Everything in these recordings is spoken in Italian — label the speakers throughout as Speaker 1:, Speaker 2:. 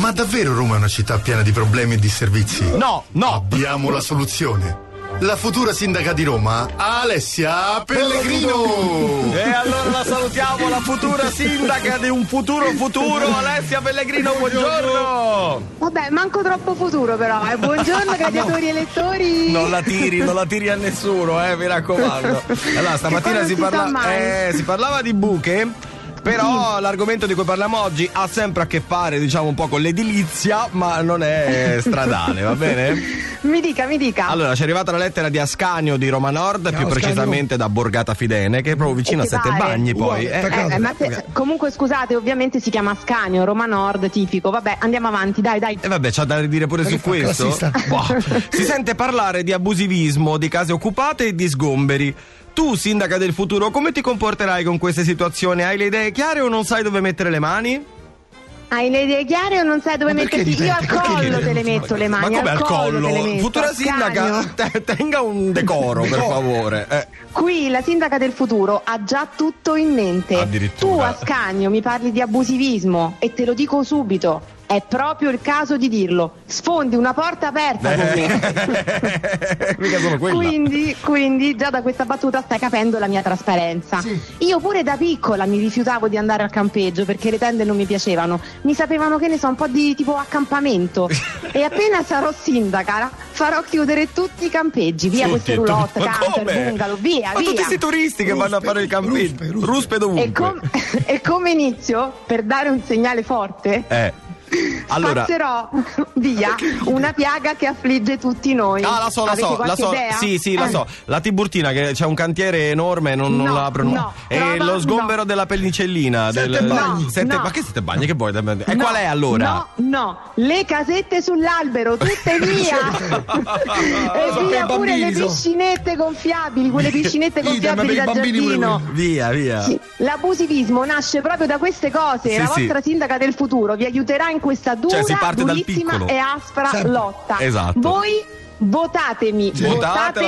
Speaker 1: Ma davvero Roma è una città piena di problemi e disservizi?
Speaker 2: No.
Speaker 1: Abbiamo la soluzione. La futura sindaca di Roma, Alessia Pellegrino.
Speaker 2: E allora la salutiamo, la futura sindaca di un futuro, Alessia Pellegrino, buongiorno.
Speaker 3: Vabbè, manco troppo futuro però, buongiorno gladiatori elettori.
Speaker 2: Non la tiri a nessuno, mi raccomando. Allora, stamattina si parlava di buche. Però l'argomento di cui parliamo oggi ha sempre a che fare, diciamo, un po' con l'edilizia, ma non è stradale, va bene?
Speaker 3: Mi dica.
Speaker 2: Allora, ci è arrivata la lettera di Ascanio di Roma Nord, più precisamente da Borgata Fidene, che è proprio vicino a Sette Bagni, poi.
Speaker 3: Comunque, scusate, ovviamente si chiama Ascanio, Roma Nord, tipico. Vabbè, andiamo avanti, dai.
Speaker 2: E vabbè, c'ha da dire pure su questo. Si sente parlare di abusivismo, di case occupate e di sgomberi. Tu, sindaca del futuro, come ti comporterai con queste situazioni? Hai le idee chiare o non sai dove mettere le mani?
Speaker 3: Hai le idee chiare o non sai dove metterti? Io al collo te le metto le mani.
Speaker 2: Ma come al collo? Futura
Speaker 3: Ascanio.
Speaker 2: sindaca, tenga un decoro, per favore.
Speaker 3: Qui la sindaca del futuro ha già tutto in mente.
Speaker 2: Addirittura.
Speaker 3: Tu, Ascanio, mi parli di abusivismo e te lo dico subito. È proprio il caso di dirlo. Sfondi una porta aperta con me.
Speaker 2: Mica sono quella.
Speaker 3: Quindi già da questa battuta stai capendo la mia trasparenza. Sì. Io pure da piccola mi rifiutavo di andare al campeggio perché le tende non mi piacevano. Mi sapevano, che ne so, un po' di tipo accampamento. E appena sarò sindaca farò chiudere tutti i campeggi. Via queste roulotte, camper, bungalow, via.
Speaker 2: Tutti questi turisti che vanno a fare il campeggio. Ruspe dovunque.
Speaker 3: E come inizio, per dare un segnale forte...
Speaker 2: Allora,
Speaker 3: spazzerò via una piaga che affligge tutti noi.
Speaker 2: La so.
Speaker 3: Idea?
Speaker 2: Sì, la so. La Tiburtina, che c'è un cantiere enorme, non la apro.
Speaker 3: No.
Speaker 2: E lo sgombero della pellicellina.
Speaker 1: Sette bagni.
Speaker 2: Ma che sette bagni? Che vuoi? E qual è allora?
Speaker 3: No, le casette sull'albero, tutte via. E via pure le piscinette gonfiabili, quelle piscinette gonfiabili da giardino.
Speaker 2: Via.
Speaker 3: Sì. L'abusivismo nasce proprio da queste cose. La vostra sindaca del futuro vi aiuterà in questa dura, durissima e aspra lotta.
Speaker 2: Esatto.
Speaker 3: Voi votatemi.
Speaker 2: Aspetta,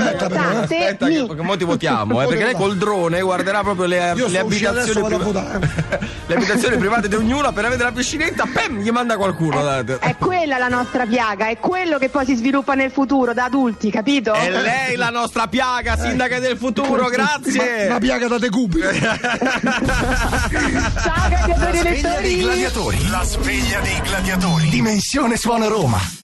Speaker 2: che mo ti votiamo, perché lei col drone guarderà proprio le abitazioni private di ognuno. Per avere la piscinetta, gli manda qualcuno.
Speaker 3: È quella la nostra piaga, è quello che poi si sviluppa nel futuro da adulti, capito?
Speaker 2: È lei la nostra piaga, sindaca del futuro, grazie.
Speaker 4: Una piaga da decupi.
Speaker 3: Ciao gladiatori elettori.
Speaker 1: La sveglia dei gladiatori. Dimensione Suona Roma.